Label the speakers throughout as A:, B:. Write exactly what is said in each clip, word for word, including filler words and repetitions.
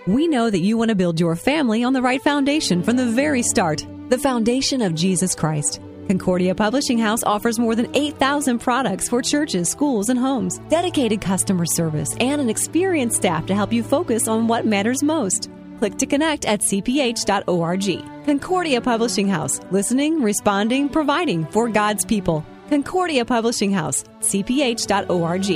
A: We know that you want to build your family on the right foundation from the very start, the foundation of Jesus Christ. Concordia Publishing House offers more than eight thousand products for churches, schools, and homes, dedicated customer service, and an experienced staff to help you focus on what matters most. Click to connect at c p h dot org. Concordia Publishing House, listening, responding, providing for God's people. Concordia Publishing House, c p h dot org.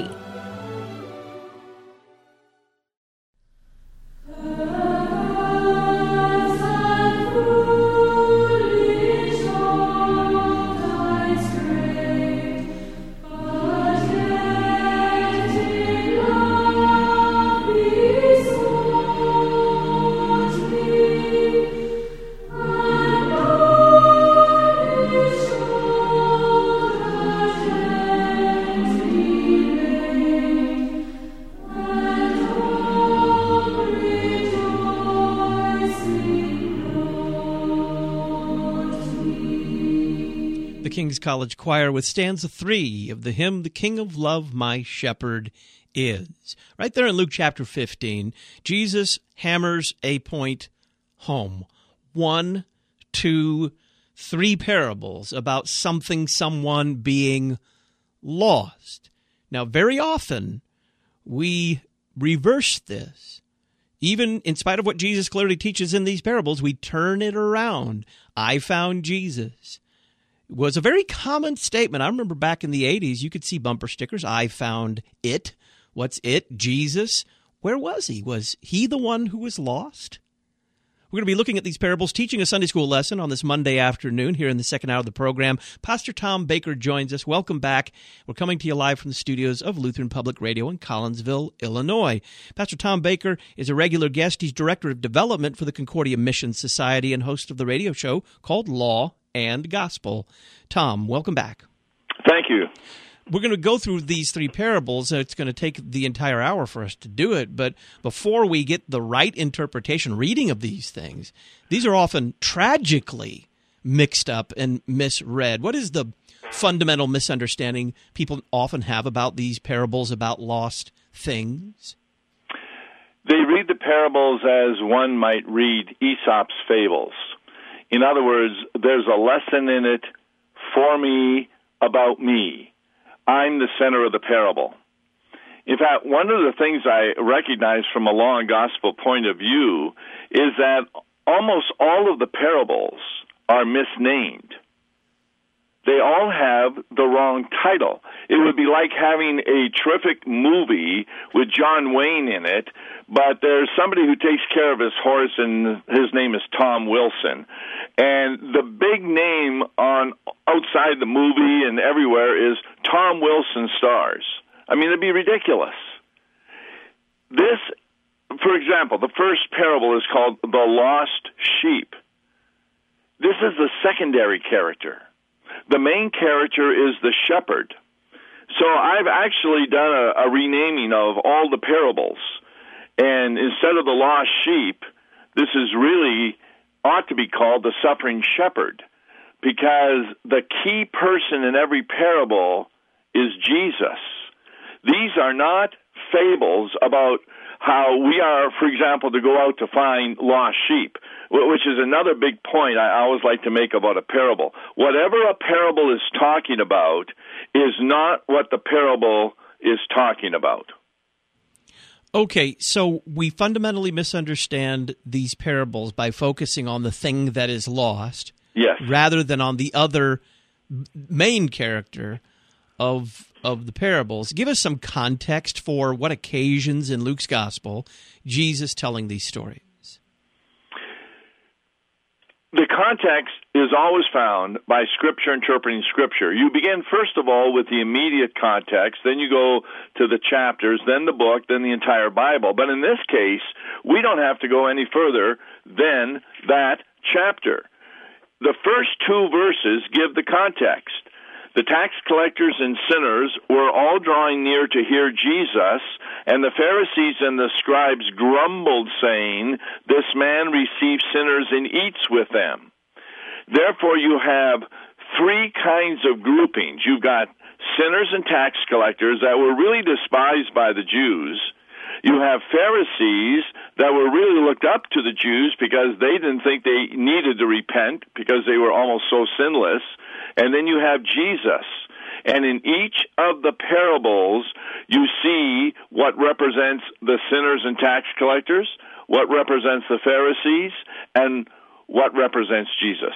B: King's College Choir with stanza three of the hymn, "The King of Love, My Shepherd Is." Right there in Luke chapter fifteen, Jesus hammers a point home. One, two, three parables about something, someone being lost. Now, very often, we reverse this. Even in spite of what Jesus clearly teaches in these parables, we turn it around. I found Jesus. Was a very common statement. I remember back in the eighties, you could see bumper stickers. I found it. What's it? Jesus. Where was he? Was he the one who was lost? We're going to be looking at these parables, teaching a Sunday school lesson on this Monday afternoon here in the second hour of the program. Pastor Tom Baker joins us. Welcome back. We're coming to you live from the studios of Lutheran Public Radio in Collinsville, Illinois. Pastor Tom Baker is a regular guest. He's Director of Development for the Concordia Mission Society and host of the radio show called Law and Gospel. Tom, welcome back.
C: Thank you.
B: We're going to go through these three parables. It's going to take the entire hour for us to do it, but before we get the right interpretation, reading of these things, these are often tragically mixed up and misread. What is the fundamental misunderstanding people often have about these parables about lost things?
C: They read the parables as one might read Aesop's fables. In other words, there's a lesson in it for me, about me. I'm the center of the parable. In fact, one of the things I recognize from a law and gospel point of view is that almost all of the parables are misnamed. They all have the wrong title. It would be like having a terrific movie with John Wayne in it, but there's somebody who takes care of his horse, and his name is Tom Wilson. And the big name on outside the movie and everywhere is Tom Wilson Stars. I mean, it'd be ridiculous. This, for example, the first parable is called The Lost Sheep. This is the secondary character. The main character is the shepherd. So I've actually done a, a renaming of all the parables. And instead of the lost sheep, this is really ought to be called the suffering shepherd, because the key person in every parable is Jesus. These are not fables about how we are, for example, to go out to find lost sheep, which is another big point I always like to make about a parable. Whatever a parable is talking about is not what the parable is talking about.
B: Okay, so we fundamentally misunderstand these parables by focusing on the thing that is lost,
C: yes,
B: rather than on the other main character of of the parables. Give us some context for what occasions in Luke's gospel Jesus telling these stories.
C: The context is always found by Scripture interpreting Scripture. You begin, first of all, with the immediate context, then you go to the chapters, then the book, then the entire Bible. But in this case, we don't have to go any further than that chapter. The first two verses give the context. The tax collectors and sinners were all drawing near to hear Jesus, and the Pharisees and the scribes grumbled, saying, "This man receives sinners and eats with them." Therefore, you have three kinds of groupings. You've got sinners and tax collectors that were really despised by the Jews. You have Pharisees that were really looked up to the Jews because they didn't think they needed to repent because they were almost so sinless. And then you have Jesus. And in each of the parables, you see what represents the sinners and tax collectors, what represents the Pharisees, and what represents Jesus.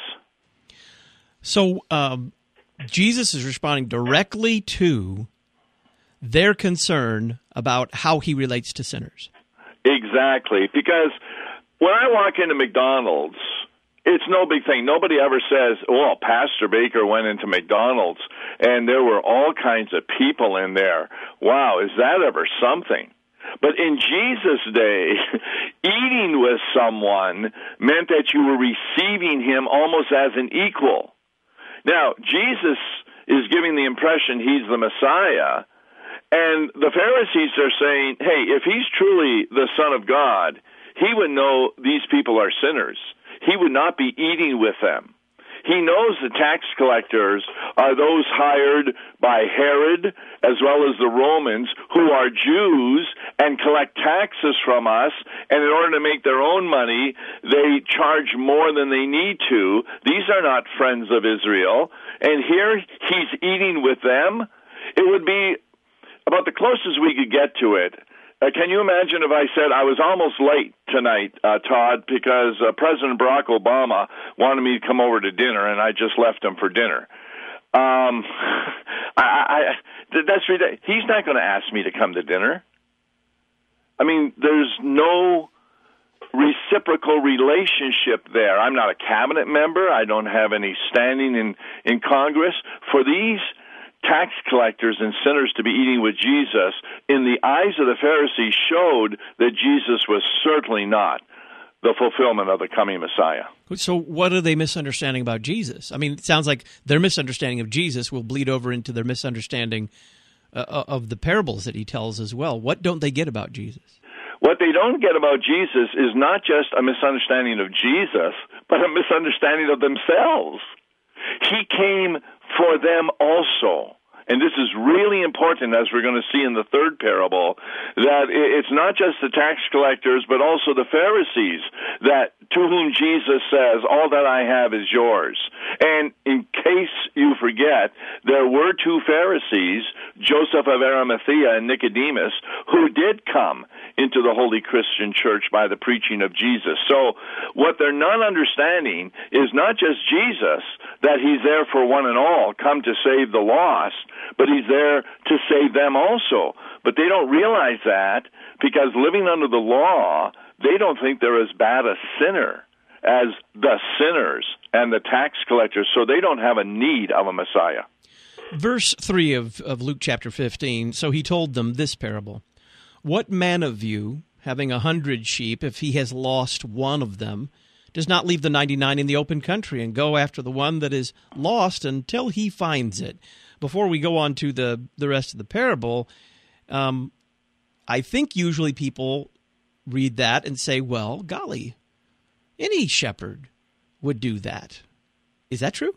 B: So um, Jesus is responding directly to their concern about how he relates to sinners.
C: Exactly, because when I walk into McDonald's, it's no big thing. Nobody ever says, well, Pastor Baker went into McDonald's and there were all kinds of people in there. Wow, is that ever something? But in Jesus' day, eating with someone meant that you were receiving him almost as an equal. Now, Jesus is giving the impression he's the Messiah, and the Pharisees are saying, hey, if he's truly the Son of God, he would know these people are sinners. He would not be eating with them. He knows the tax collectors are those hired by Herod as well as the Romans who are Jews and collect taxes from us, and in order to make their own money, they charge more than they need to. These are not friends of Israel. And here he's eating with them. It would be about the closest we could get to it. Uh, can you imagine if I said I was almost late tonight, uh, Todd, because uh, President Barack Obama wanted me to come over to dinner, and I just left him for dinner. Um, I, I, that's ridiculous. He's not going to ask me to come to dinner. I mean, there's no reciprocal relationship there. I'm not a cabinet member. I don't have any standing in, in Congress. For these tax collectors and sinners to be eating with Jesus, in the eyes of the Pharisees, showed that Jesus was certainly not the fulfillment of the coming Messiah.
B: So what are they misunderstanding about Jesus? I mean, it sounds like their misunderstanding of Jesus will bleed over into their misunderstanding uh, of the parables that he tells as well. What don't they get about Jesus?
C: What they don't get about Jesus is not just a misunderstanding of Jesus, but a misunderstanding of themselves. He came for them also. And this is really important, as we're going to see in the third parable, that it's not just the tax collectors, but also the Pharisees, that to whom Jesus says, all that I have is yours. And in case you forget, there were two Pharisees, Joseph of Arimathea and Nicodemus, who did come into the Holy Christian Church by the preaching of Jesus. So what they're not understanding is not just Jesus, that he's there for one and all, come to save the lost, but he's there to save them also. But they don't realize that because living under the law, they don't think they're as bad a sinner as the sinners and the tax collectors, so they don't have a need of a Messiah.
B: Verse three of, of Luke chapter fifteen, so he told them this parable. What man of you, having a hundred sheep, if he has lost one of them, does not leave the ninety-nine in the open country and go after the one that is lost until he finds it? Before we go on to the, the rest of the parable, um, I think usually people read that and say, well, golly, any shepherd would do that. Is that true?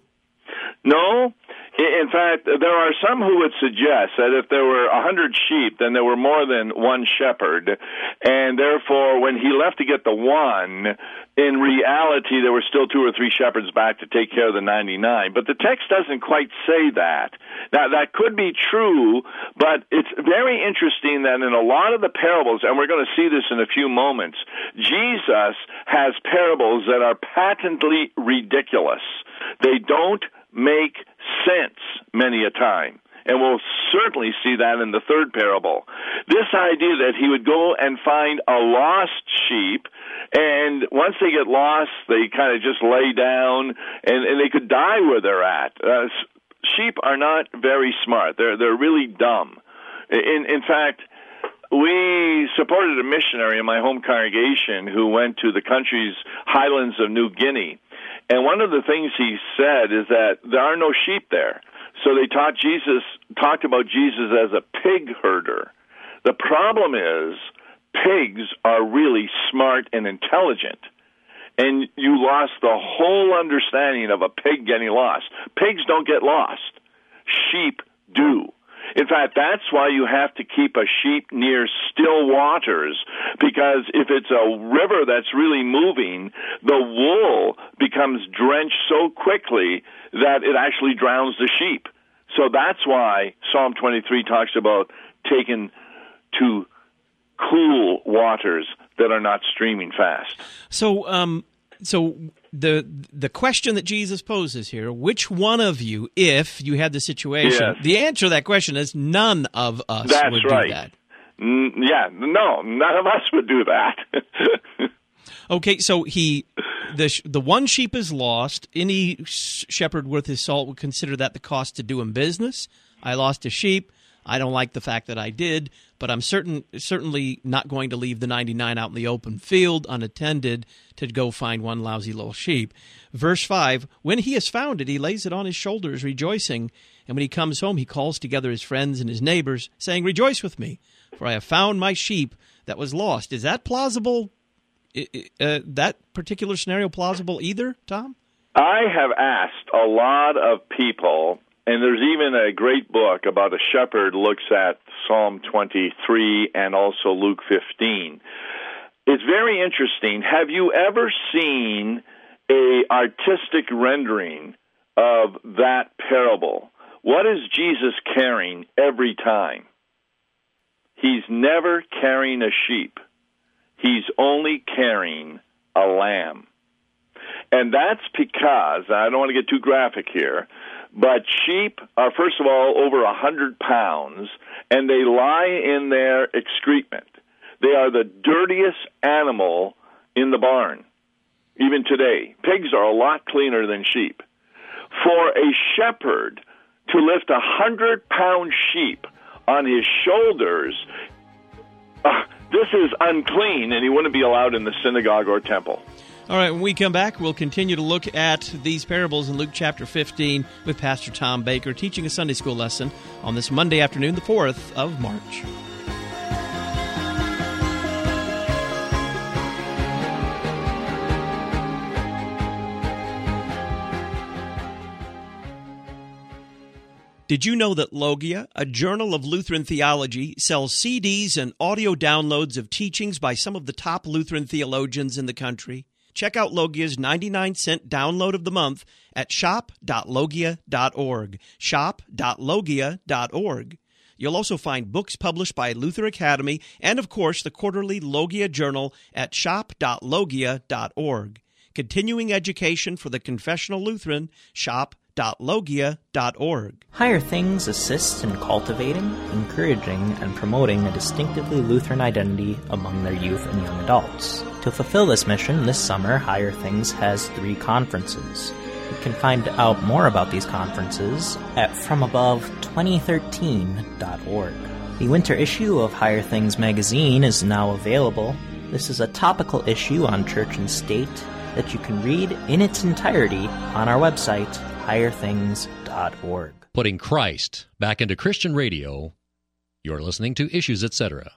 C: No. In fact, there are some who would suggest that if there were a hundred sheep, then there were more than one shepherd, and therefore when he left to get the one, in reality there were still two or three shepherds back to take care of the ninety-nine. But the text doesn't quite say that. Now, that could be true, but it's very interesting that in a lot of the parables, and we're going to see this in a few moments, Jesus has parables that are patently ridiculous. They don't make sense many a time. And we'll certainly see that in the third parable. This idea that he would go and find a lost sheep, and once they get lost, they kind of just lay down, and, and they could die where they're at. Uh, sheep are not very smart. They're, they're really dumb. In, in fact, we supported a missionary in my home congregation who went to the country's highlands of New Guinea. And one of the things he said is that there are no sheep there. So they taught Jesus, talked about Jesus as a pig herder. The problem is pigs are really smart and intelligent. And you lost the whole understanding of a pig getting lost. Pigs don't get lost. Sheep do. In fact, that's why you have to keep a sheep near still waters, because if it's a river that's really moving, the wool becomes drenched so quickly that it actually drowns the sheep. So that's why Psalm twenty-three talks about taking to cool waters that are not streaming fast.
B: So, um, so the the question that Jesus poses here: which one of you, if you had the situation,
C: yes.
B: the answer to that question is none of us
C: That's
B: would
C: right.
B: do that.
C: Mm, yeah, no, none of us would do that.
B: Okay, so he, the the one sheep is lost. Any shepherd worth his salt would consider that the cost to do him business. I lost a sheep. I don't like the fact that I did, but I'm certain certainly not going to leave the ninety-nine out in the open field unattended to go find one lousy little sheep. Verse five, when he has found it, he lays it on his shoulders, rejoicing. And when he comes home, he calls together his friends and his neighbors, saying, rejoice with me, for I have found my sheep that was lost. Is that plausible? Uh, that particular scenario plausible either, Tom?
C: I have asked a lot of people, and there's even a great book about a shepherd looks at Psalm twenty-three and also Luke fifteen. It's very interesting. Have you ever seen a artistic rendering of that parable? What is Jesus carrying every time? He's never carrying a sheep. He's only carrying a lamb. And that's because, I don't want to get too graphic here, but sheep are, first of all, over one hundred pounds, and they lie in their excrement. They are the dirtiest animal in the barn, even today. Pigs are a lot cleaner than sheep. For a shepherd to lift a one hundred pound sheep on his shoulders, uh, this is unclean, and he wouldn't be allowed in the synagogue or temple.
B: All right, when we come back, we'll continue to look at these parables in Luke chapter fifteen with Pastor Tom Baker, teaching a Sunday school lesson on this Monday afternoon, the fourth of March. Did you know that Logia, a journal of Lutheran theology, sells C Ds and audio downloads of teachings by some of the top Lutheran theologians in the country? Check out Logia's ninety-nine cent download of the month at shop dot logia dot org, shop dot logia dot org. You'll also find books published by Luther Academy and, of course, the quarterly Logia Journal at shop dot logia dot org. Continuing education for the confessional Lutheran, shop dot logia dot org.
D: Higher Things assists in cultivating, encouraging, and promoting a distinctively Lutheran identity among their youth and young adults. To fulfill this mission, this summer, Higher Things has three conferences. You can find out more about these conferences at from above twenty thirteen dot org. The winter issue of Higher Things magazine is now available. This is a topical issue on church and state that you can read in its entirety on our website, higher things dot org.
E: Putting Christ back into Christian radio. You're listening to Issues, et cetera.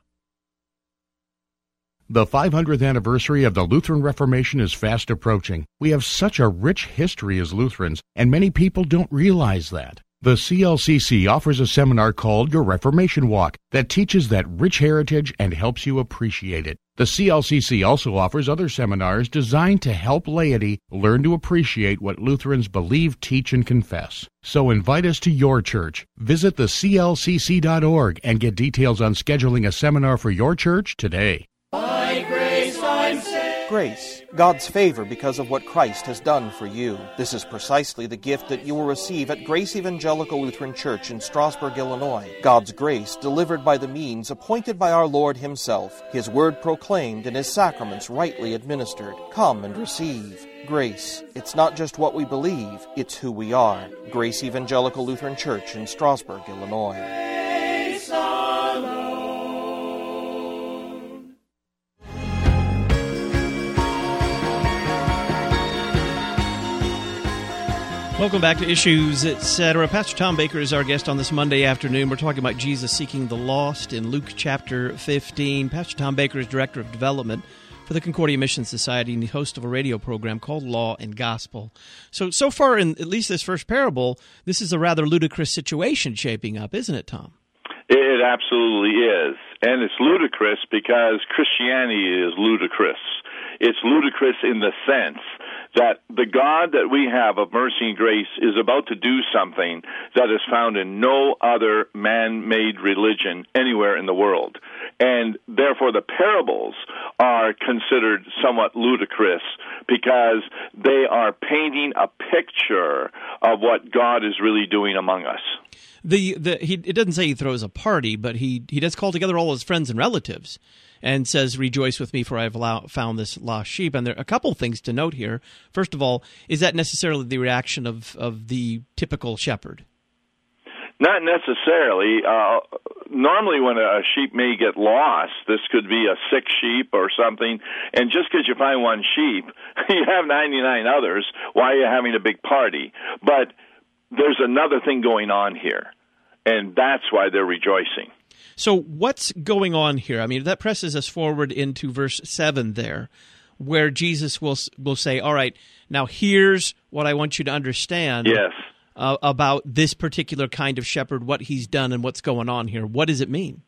F: The five hundredth anniversary of the Lutheran Reformation is fast approaching. We have such a rich history as Lutherans, and many people don't realize that. The C L C C offers a seminar called Your Reformation Walk that teaches that rich heritage and helps you appreciate it. The C L C C also offers other seminars designed to help laity learn to appreciate what Lutherans believe, teach, and confess. So invite us to your church. Visit the C L C C dot org and get details on scheduling a seminar for your church today.
G: By grace I'm saved.
H: Grace, God's favor because of what Christ has done for you. This is precisely the gift that you will receive at Grace Evangelical Lutheran Church in Strasburg, Illinois. God's grace delivered by the means appointed by our Lord Himself, His word proclaimed and His sacraments rightly administered. Come and receive. Grace, it's not just what we believe, it's who we are. Grace Evangelical Lutheran Church in Strasburg, Illinois.
B: Welcome back to Issues, et cetera. Pastor Tom Baker is our guest on this Monday afternoon. We're talking about Jesus seeking the lost in Luke chapter fifteen. Pastor Tom Baker is Director of Development for the Concordia Mission Society and the host of a radio program called Law and Gospel. So, so far in at least this first parable, this is a rather ludicrous situation shaping up, isn't it, Tom?
C: It absolutely is. And it's ludicrous because Christianity is ludicrous. It's ludicrous in the sense that the God that we have of mercy and grace is about to do something that is found in no other man-made religion anywhere in the world. And therefore the parables are considered somewhat ludicrous because they are painting a picture of what God is really doing among us.
B: The the he it doesn't say he throws a party, but he he does call together all his friends and relatives and says, "Rejoice with me, for I have allow, found this lost sheep." And there are a couple things to note here. First of all, is that necessarily the reaction of, of the typical shepherd?
C: Not necessarily. Uh, normally when a sheep may get lost, this could be a sick sheep or something, and just because you find one sheep, you have ninety-nine others, why are you having a big party? But there's another thing going on here, and that's why they're rejoicing.
B: So what's going on here? I mean, that presses us forward into verse seven there, where Jesus will will say, all right, now here's what I want you to understand
C: yes.
B: uh, about this particular kind of shepherd, what he's done and what's going on here. What does it mean?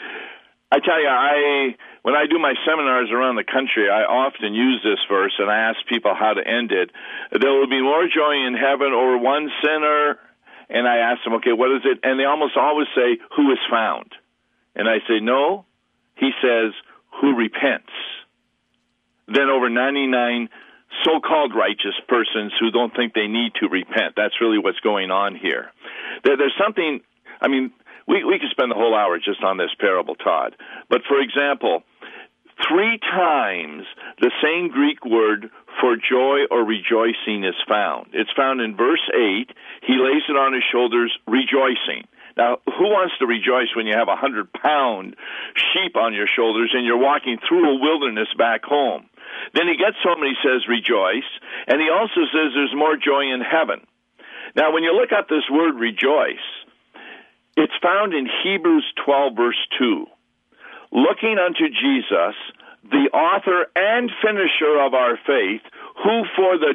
C: I tell you, I when I do my seminars around the country, I often use this verse, and I ask people how to end it. There will be more joy in heaven over one sinner, and I ask them, okay, what is it? And they almost always say, who is found? And I say, no, he says, who repents. Then over ninety-nine so-called righteous persons who don't think they need to repent. That's really what's going on here. There, there's something, I mean, we, we could spend the whole hour just on this parable, Todd. But for example, three times the same Greek word for joy or rejoicing is found. It's found in verse eight. He lays it on his shoulders, rejoicing. Now, who wants to rejoice when you have a hundred-pound sheep on your shoulders and you're walking through a wilderness back home? Then he gets home and he says, rejoice. And he also says there's more joy in heaven. Now, when you look up this word rejoice, it's found in Hebrews twelve, verse two. Looking unto Jesus, the author and finisher of our faith, who for the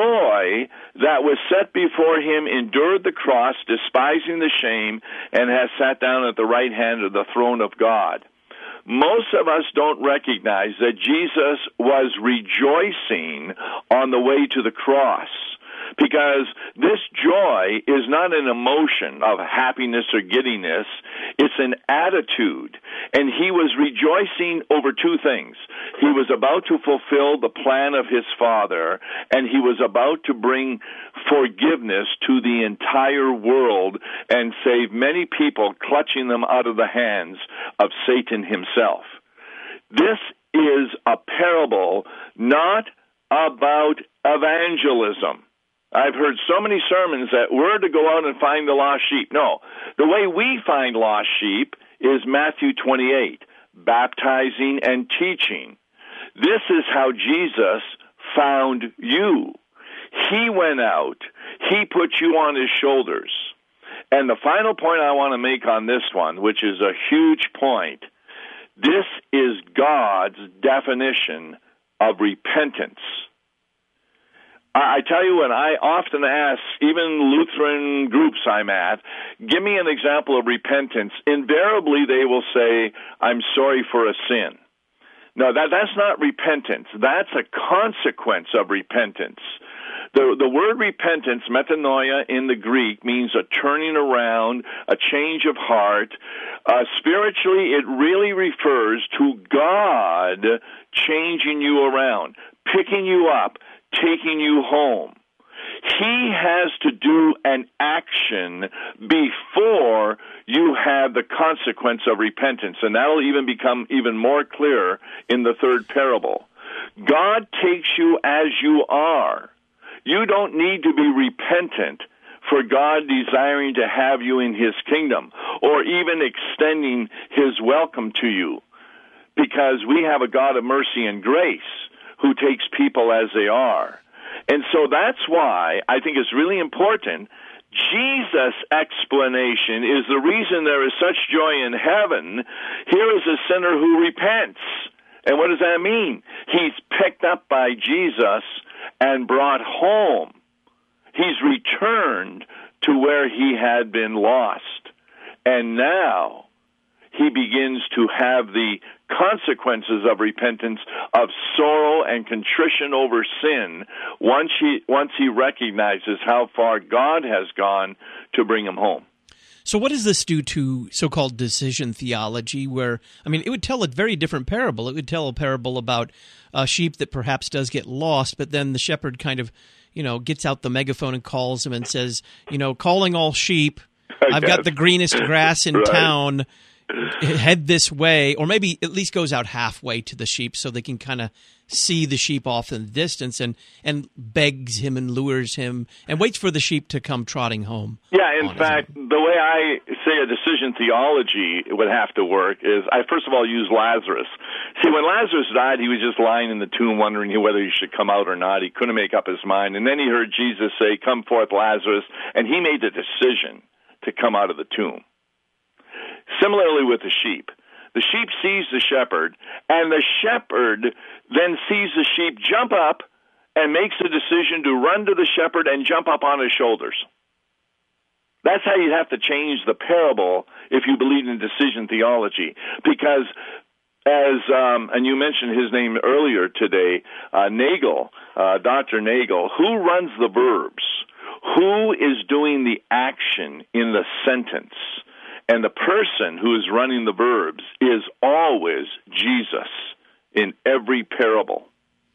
C: joy that was set before him endured the cross, despising the shame, and has sat down at the right hand of the throne of God. Most of us don't recognize that Jesus was rejoicing on the way to the cross, because this joy is not an emotion of happiness or giddiness. It's an attitude. And he was rejoicing over two things. He was about to fulfill the plan of his Father, and he was about to bring forgiveness to the entire world and save many people, clutching them out of the hands of Satan himself. This is a parable not about evangelism. I've heard so many sermons that we're to go out and find the lost sheep. No, the way we find lost sheep is Matthew twenty-eight, baptizing and teaching. This is how Jesus found you. He went out. He put you on his shoulders. And the final point I want to make on this one, which is a huge point, this is God's definition of repentance. I tell you what, I often ask, even Lutheran groups I'm at, give me an example of repentance. Invariably, they will say, I'm sorry for a sin. No, that, that's not repentance. That's a consequence of repentance. The, the word repentance, metanoia in the Greek, means a turning around, a change of heart. Uh, spiritually, it really refers to God changing you around, picking you up, taking you home. He has to do an action before you have the consequence of repentance, and that'll even become even more clear in the third parable. God takes you as you are. You don't need to be repentant for God desiring to have you in his kingdom or even extending his welcome to you, because we have a God of mercy and grace who takes people as they are. And so that's why I think it's really important. Jesus' explanation is the reason there is such joy in heaven. Here is a sinner who repents. And what does that mean? He's picked up by Jesus and brought home. He's returned to where he had been lost. And now he begins to have the consequences of repentance, of sorrow and contrition over sin, once he, once he recognizes how far God has gone to bring him home.
B: So what does this do to so-called decision theology where, I mean, it would tell a very different parable. It would tell a parable about a sheep that perhaps does get lost, but then the shepherd kind of, you know, gets out the megaphone and calls him and says, you know, calling all sheep, I've got the greenest grass in
C: right.
B: town, head this way, or maybe at least goes out halfway to the sheep so they can kind of see the sheep off in the distance and, and begs him and lures him and waits for the sheep to come trotting home.
C: Yeah, in fact, the way I say a decision theology would have to work is I first of all use Lazarus. See, when Lazarus died, he was just lying in the tomb wondering whether he should come out or not. He couldn't make up his mind. And then he heard Jesus say, "Come forth, Lazarus," and he made the decision to come out of the tomb. Similarly with the sheep. The sheep sees the shepherd, and the shepherd then sees the sheep jump up and makes the decision to run to the shepherd and jump up on his shoulders. That's how you'd have to change the parable if you believe in decision theology. Because as, um, and you mentioned his name earlier today, uh, Nagel, uh, Doctor Nagel, who runs the verbs? Who is doing the action in the sentence? And the person who is running the verbs is always Jesus in every parable.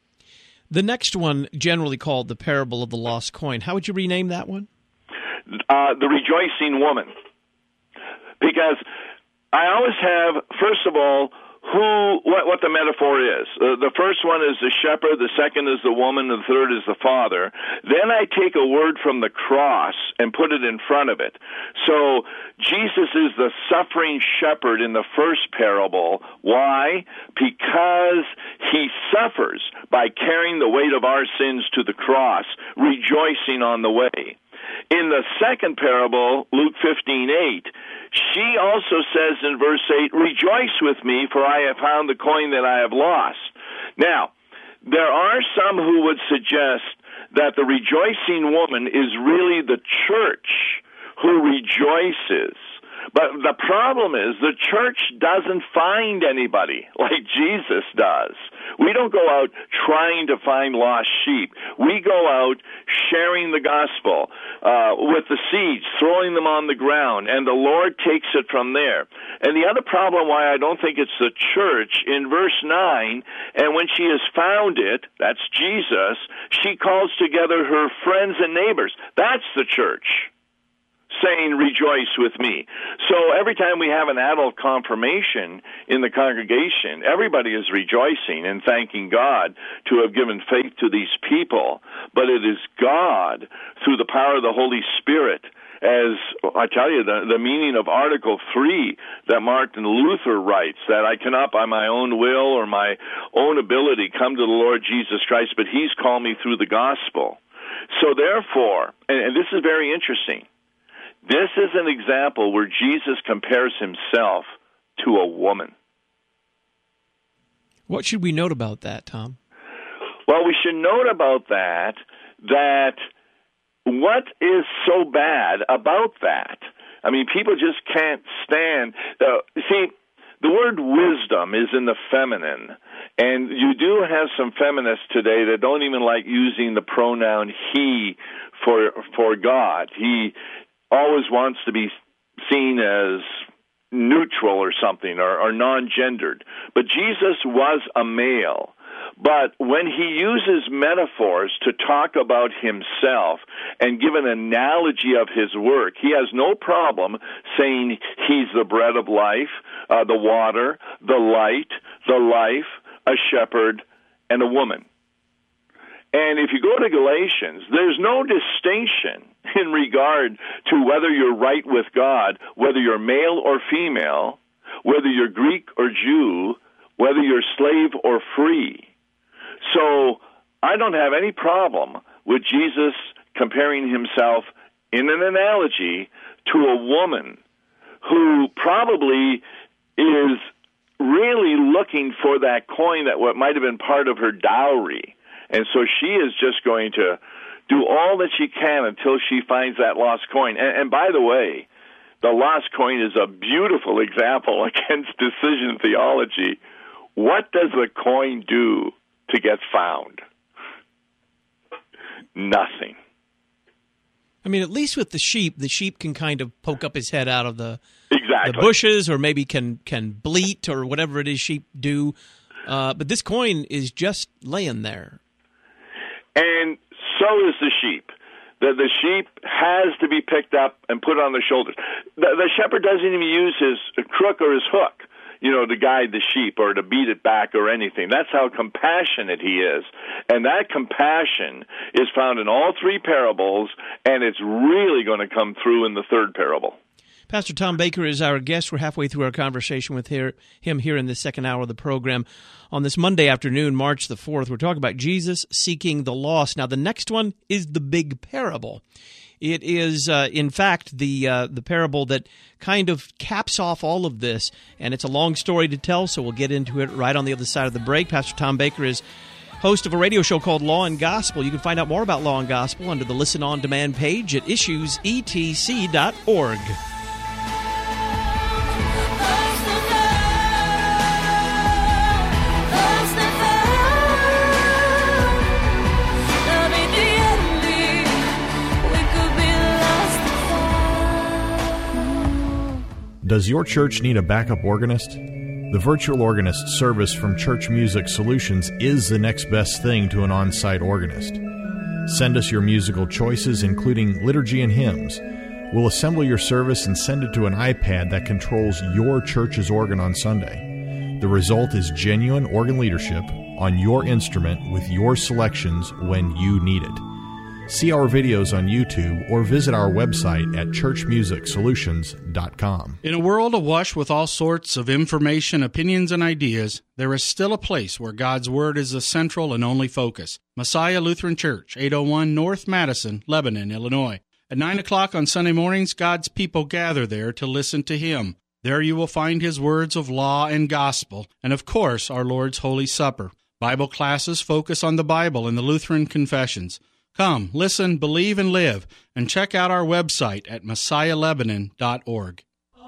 B: The next one, generally called the parable of the lost coin, how would you rename that one?
C: Uh, the rejoicing woman. Because I always have, first of all, who what, what the metaphor is. Uh, the first one is the shepherd, the second is the woman, and the third is the father. Then I take a word from the cross and put it in front of it. So Jesus is the suffering shepherd in the first parable. Why? Because he suffers by carrying the weight of our sins to the cross, rejoicing on the way. In the second parable, Luke fifteen eight, she also says in verse eight, "Rejoice with me, for I have found the coin that I have lost." Now, there are some who would suggest that the rejoicing woman is really the church who rejoices. But the problem is the church doesn't find anybody like Jesus does. We don't go out trying to find lost sheep. We go out sharing the gospel uh, with the seeds, throwing them on the ground, and the Lord takes it from there. And the other problem why I don't think it's the church, in verse nine, and when she has found it, that's Jesus, she calls together her friends and neighbors. That's the church, saying, "Rejoice with me." So every time we have an adult confirmation in the congregation, everybody is rejoicing and thanking God to have given faith to these people. But it is God, through the power of the Holy Spirit, as I tell you, the, the meaning of Article three that Martin Luther writes, that I cannot by my own will or my own ability come to the Lord Jesus Christ, but he's called me through the gospel. So therefore, and, and this is very interesting, this is an example where Jesus compares himself to a woman.
B: What should we note about that, Tom?
C: Well, we should note about that that what is so bad about that? I mean, people just can't stand. Uh, see, the word wisdom is in the feminine, and you do have some feminists today that don't even like using the pronoun he for for God. He always wants to be seen as neutral or something, or, or non-gendered. But Jesus was a male. But when he uses metaphors to talk about himself and give an analogy of his work, he has no problem saying he's the bread of life, uh, the water, the light, the life, a shepherd, and a woman. And if you go to Galatians, there's no distinction in regard to whether you're right with God, whether you're male or female, whether you're Greek or Jew, whether you're slave or free. So I don't have any problem with Jesus comparing himself in an analogy to a woman who probably is really looking for that coin that what might have been part of her dowry. And so she is just going to do all that she can until she finds that lost coin. And, and by the way, the lost coin is a beautiful example against decision theology. What does the coin do to get found? Nothing.
B: I mean, at least with the sheep, the sheep can kind of poke up his head out of the,
C: exactly.
B: the bushes, or maybe can, can bleat or whatever it is sheep do. Uh, but this coin is just laying there.
C: And so is the sheep. The, the sheep has to be picked up and put on the shoulders. The, the shepherd doesn't even use his crook or his hook, you know, to guide the sheep or to beat it back or anything. That's how compassionate he is. And that compassion is found in all three parables, and it's really going to come through in the third parable.
B: Pastor Tom Baker is our guest. We're halfway through our conversation with here, him here in the second hour of the program. On this Monday afternoon, March the fourth, we're talking about Jesus seeking the lost. Now, the next one is the big parable. It is, uh, in fact, the uh, the parable that kind of caps off all of this, and it's a long story to tell, so we'll get into it right on the other side of the break. Pastor Tom Baker is host of a radio show called Law and Gospel. You can find out more about Law and Gospel under the Listen On Demand page at issues e t c dot org.
I: Does your church need a backup organist? The Virtual Organist service from Church Music Solutions is the next best thing to an on-site organist. Send us your musical choices, including liturgy and hymns. We'll assemble your service and send it to an iPad that controls your church's organ on Sunday. The result is genuine organ leadership on your instrument with your selections when you need it. See our videos on YouTube or visit our website at church music solutions dot com.
J: In a world awash with all sorts of information, opinions, and ideas, there is still a place where God's Word is the central and only focus. Messiah Lutheran Church, eight oh one North Madison, Lebanon, Illinois. At nine o'clock on Sunday mornings, God's people gather there to listen to Him. There you will find His words of law and gospel, and of course, our Lord's Holy Supper. Bible classes focus on the Bible and the Lutheran confessions. Come, listen, believe, and live, and check out our website at messiah lebanon dot org.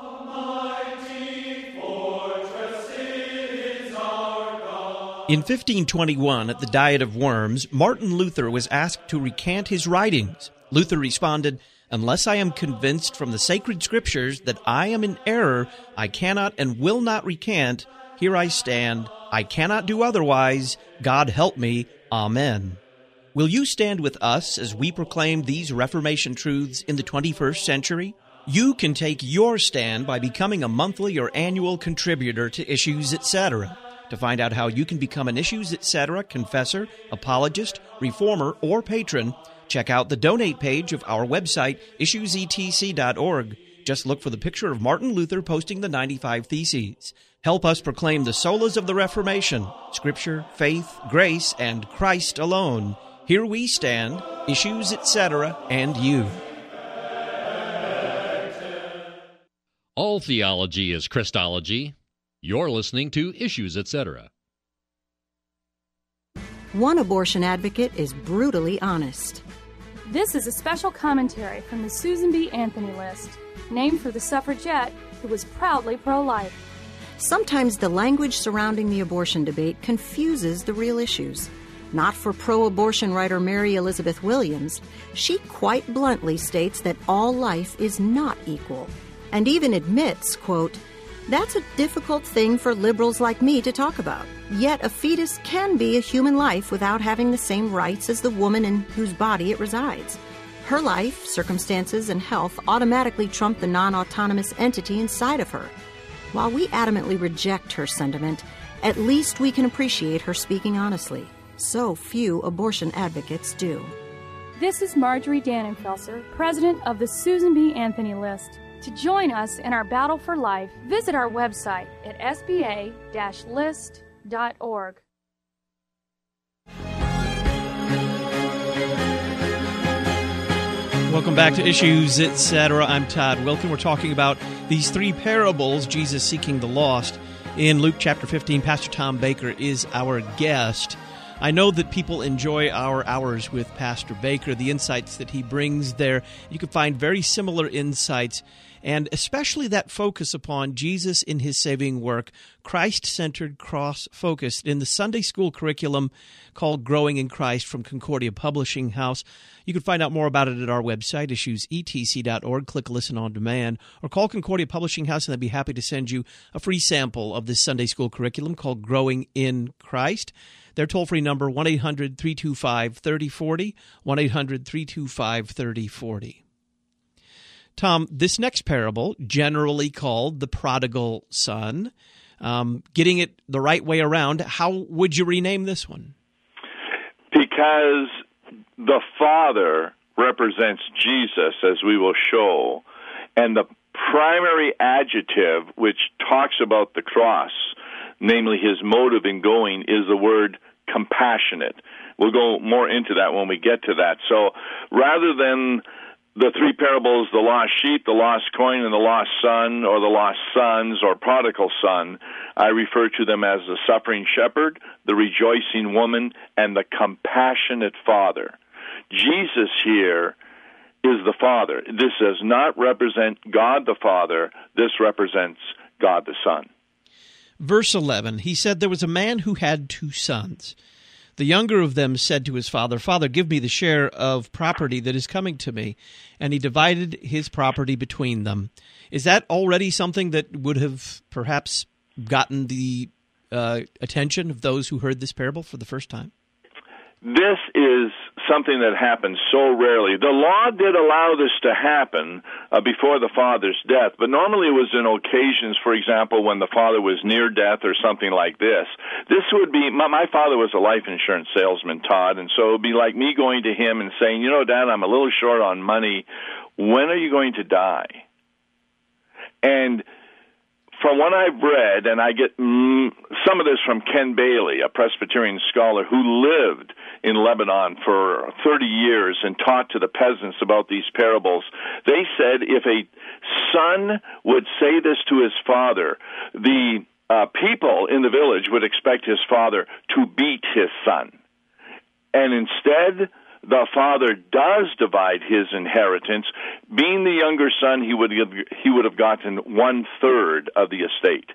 B: In fifteen twenty-one, at the Diet of Worms, Martin Luther was asked to recant his writings. Luther responded, "Unless I am convinced from the sacred scriptures that I am in error, I cannot and will not recant. Here I stand. I cannot do otherwise. God help me. Amen." Will you stand with us as we proclaim these Reformation truths in the twenty-first century? You can take your stand by becoming a monthly or annual contributor to Issues, et cetera. To find out how you can become an Issues, et cetera confessor, apologist, reformer, or patron, check out the donate page of our website, issues e t c dot org. Just look for the picture of Martin Luther posting the ninety-five Theses. Help us proclaim the solas of the Reformation, Scripture, faith, grace, and Christ alone. Here we stand, Issues, et cetera, and you.
E: All theology is Christology. You're listening to Issues, et cetera.
K: One abortion advocate is brutally honest.
L: This is a special commentary from the Susan B. Anthony List, named for the suffragette who was proudly pro-life.
K: Sometimes the language surrounding the abortion debate confuses the real issues. Not for pro-abortion writer Mary Elizabeth Williams, she quite bluntly states that all life is not equal, and even admits, quote, "That's a difficult thing for liberals like me to talk about. Yet a fetus can be a human life without having the same rights as the woman in whose body it resides. Her life, circumstances, and health automatically trump the non-autonomous entity inside of her. While we adamantly reject her sentiment, at least we can appreciate her speaking honestly. So few abortion advocates do."
L: This is Marjorie Dannenfelser, president of the Susan B. Anthony List. To join us in our battle for life, visit our website at s b a dash list dot org.
B: Welcome back to Issues, et cetera. I'm Todd Wilkin. We're talking about these three parables, Jesus seeking the lost. In Luke chapter fifteen, Pastor Tom Baker is our guest. I know that people enjoy our hours with Pastor Baker, the insights that he brings there. You can find very similar insights, and especially that focus upon Jesus in his saving work, Christ-centered, cross-focused, in the Sunday school curriculum called Growing in Christ from Concordia Publishing House. You can find out more about it at our website, issues e t c dot org. Click Listen on Demand, or call Concordia Publishing House, and they'd be happy to send you a free sample of this Sunday school curriculum called Growing in Christ. Their toll-free number, one eight hundred three two five three oh four oh, one eight hundred three two five three oh four oh. Tom, this next parable, generally called the prodigal son, um, getting it the right way around, how would you rename this one?
C: Because the Father represents Jesus, as we will show, and the primary adjective which talks about the cross, namely his motive in going, is the word compassionate. We'll go more into that when we get to that. So rather than the three parables, the lost sheep, the lost coin, and the lost son, or the lost sons, or prodigal son, I refer to them as the suffering shepherd, the rejoicing woman, and the compassionate father. Jesus here is the Father. This does not represent God the Father. This represents God the Son.
B: Verse eleven, he said, there was a man who had two sons. The younger of them said to his father, Father, give me the share of property that is coming to me. And he divided his property between them. Is that already something that would have perhaps gotten the uh, attention of those who heard this parable for the first time?
C: This is something that happens so rarely. The law did allow this to happen uh, before the father's death, but normally it was in occasions, for example, when the father was near death or something like this. This would be, my, my father was a life insurance salesman, Todd, and so it would be like me going to him and saying, you know, Dad, I'm a little short on money. When are you going to die? And from what I've read, and I get mm, some of this from Ken Bailey, a Presbyterian scholar who lived in Lebanon for thirty years and taught to the peasants about these parables, they said if a son would say this to his father, the uh, people in the village would expect his father to beat his son. And instead, the father does divide his inheritance. Being the younger son, he would he would have gotten one third of the estate.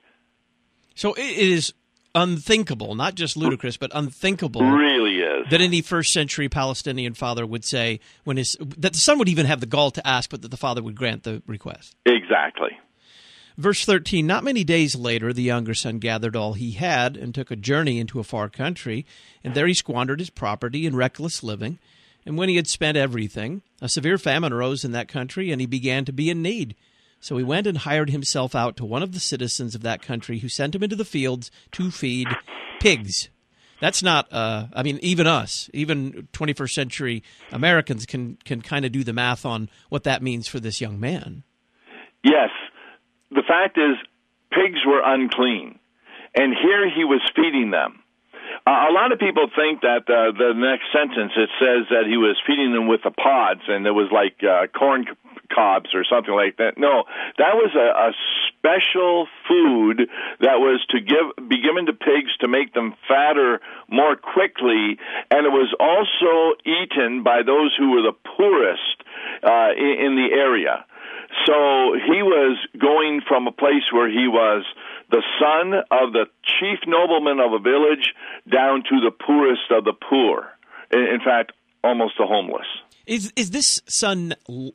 B: So it is unthinkable, not just ludicrous, but unthinkable.
C: Really is.
B: That any first century Palestinian father would say when his that the son would even have the gall to ask, but that the father would grant the request.
C: Exactly.
B: Verse thirteen, not many days later, the younger son gathered all he had and took a journey into a far country, and there he squandered his property in reckless living. And when he had spent everything, a severe famine arose in that country, and he began to be in need. So he went and hired himself out to one of the citizens of that country, who sent him into the fields to feed pigs. That's not, uh, I mean, even us, even twenty-first century Americans can, can kind of do the math on what that means for this young man.
C: Yes. The fact is, pigs were unclean, and here he was feeding them. Uh, a lot of people think that uh, the next sentence, it says that he was feeding them with the pods, and it was like uh, corn cobs or something like that. No, that was a, a special food that was to give be given to pigs to make them fatter more quickly, and it was also eaten by those who were the poorest uh, in, in the area. So he was going from a place where he was the son of the chief nobleman of a village down to the poorest of the poor. In fact, almost the homeless.
B: Is is this son,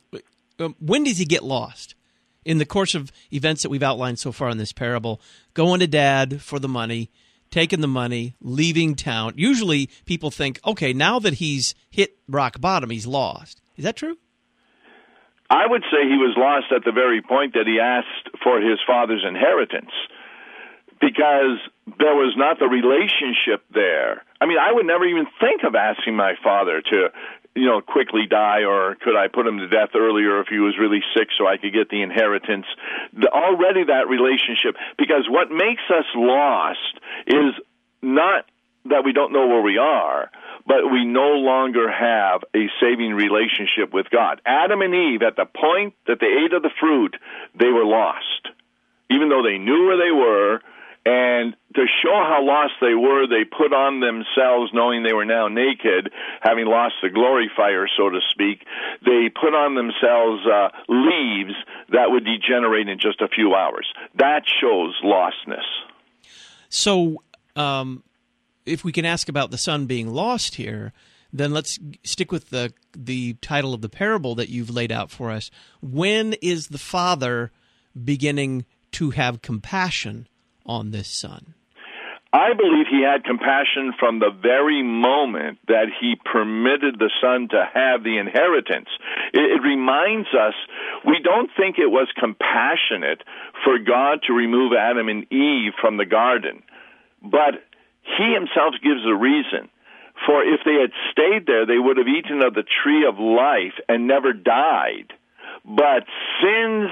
B: when does he get lost? In the course of events that we've outlined so far in this parable, going to dad for the money, taking the money, leaving town. Usually people think, okay, now that he's hit rock bottom, he's lost. Is that true?
C: I would say he was lost at the very point that he asked for his father's inheritance, because there was not the relationship there. I mean, I would never even think of asking my father to, you know, quickly die, or could I put him to death earlier if he was really sick so I could get the inheritance. The, already that relationship, because what makes us lost is not that we don't know where we are, but we no longer have a saving relationship with God. Adam and Eve, at the point that they ate of the fruit, they were lost. Even though they knew where they were, And to show how lost they were, they put on themselves, knowing they were now naked, having lost the glory fire, so to speak, they put on themselves uh, leaves that would degenerate in just a few hours. That shows lostness.
B: So um, if we can ask about the son being lost here, then let's stick with the the title of the parable that you've laid out for us. When is the father beginning to have compassion on this son?
C: I believe he had compassion from the very moment that he permitted the son to have the inheritance. It, it reminds us, we don't think it was compassionate for God to remove Adam and Eve from the garden, but he himself gives a reason. For if they had stayed there, they would have eaten of the tree of life and never died. But sin's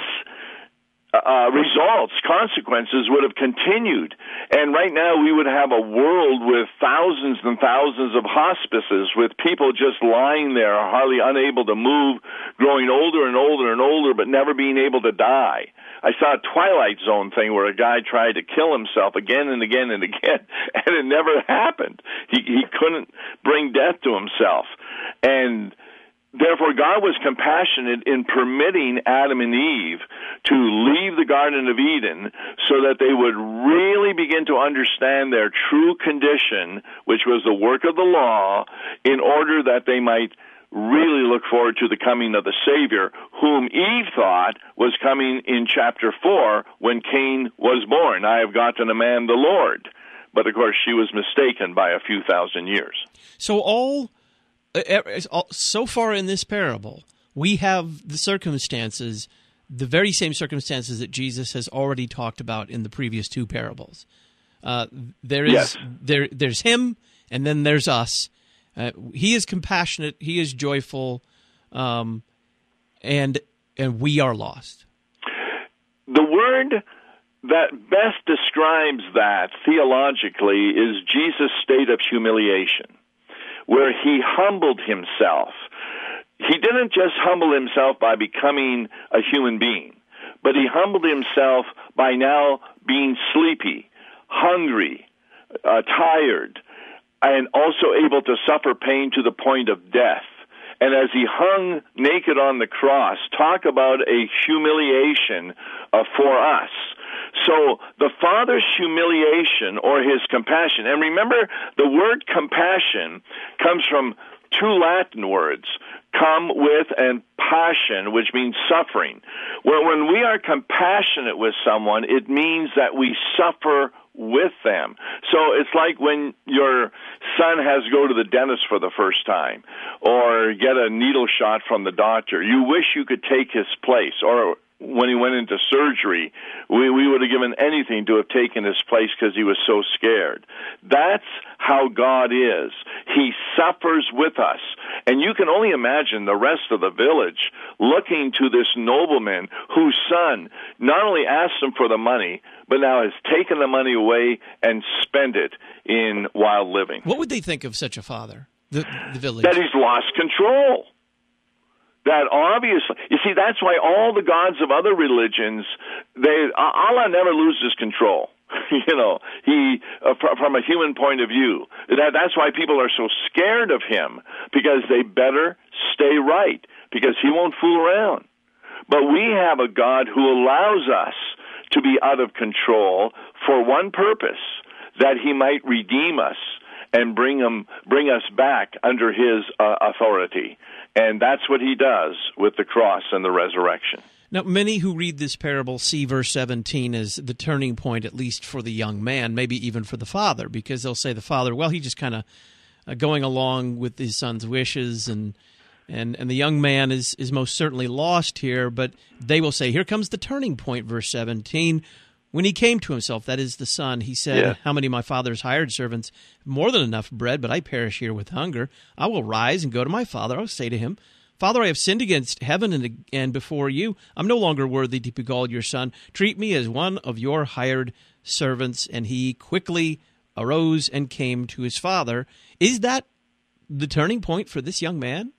C: Uh, results, consequences would have continued. And right now we would have a world with thousands and thousands of hospices with people just lying there, hardly unable to move, growing older and older and older, but never being able to die. I saw a Twilight Zone thing where a guy tried to kill himself again and again and again, and it never happened. He, he couldn't bring death to himself. And therefore, God was compassionate in permitting Adam and Eve to leave the Garden of Eden so that they would really begin to understand their true condition, which was the work of the law, in order that they might really look forward to the coming of the Savior, whom Eve thought was coming in chapter four when Cain was born. I have gotten a man, the Lord. But, of course, she was mistaken by a few thousand years.
B: So all... So far in this parable, we have the circumstances, the very same circumstances that Jesus has already talked about in the previous two parables. Uh, there is
C: yes.
B: there there's him, and then there's us. Uh, he is compassionate. He is joyful, um, and and we are lost.
C: The word that best describes that theologically is Jesus' state of humiliation, where he humbled himself. He didn't just humble himself by becoming a human being, but he humbled himself by now being sleepy, hungry, uh, tired, and also able to suffer pain to the point of death. And as he hung naked on the cross, talk about a humiliation uh, for us. So the Father's humiliation or his compassion, and remember the word compassion comes from two Latin words, come with and passion, which means suffering. Well, when we are compassionate with someone, it means that we suffer with them. So it's like when your son has to go to the dentist for the first time or get a needle shot from the doctor. You wish you could take his place. Or when he went into surgery, we, we would have given anything to have taken his place because he was so scared. That's how God is. He suffers with us. And you can only imagine the rest of the village looking to this nobleman whose son not only asked him for the money, but now has taken the money away and spent it in wild living.
B: What would they think of such a father, the, the village?
C: That he's lost control. That obviously, you see, that's why all the gods of other religions, they Allah never loses control. You know, he uh, fr- from a human point of view. That that's why people are so scared of him, because they better stay right, because he won't fool around. But we have a God who allows us to be out of control for one purpose, that he might redeem us and bring him, bring us back under his uh, authority. And that's what he does with the cross and the resurrection.
B: Now, many who read this parable see verse seventeen as the turning point, at least for the young man, maybe even for the father, because they'll say the father, well, he's just kind of uh, going along with his son's wishes, and and and the young man is, is most certainly lost here, but they will say, here comes the turning point, verse seventeen. When he came to himself, that is the son, he said, yeah. How many of my father's hired servants have more than enough bread, but I perish here with hunger? I will rise and go to my father. I will say to him, Father, I have sinned against heaven and, and before you. I'm no longer worthy to be called your son. Treat me as one of your hired servants. And he quickly arose and came to his father. Is that the turning point for this young man?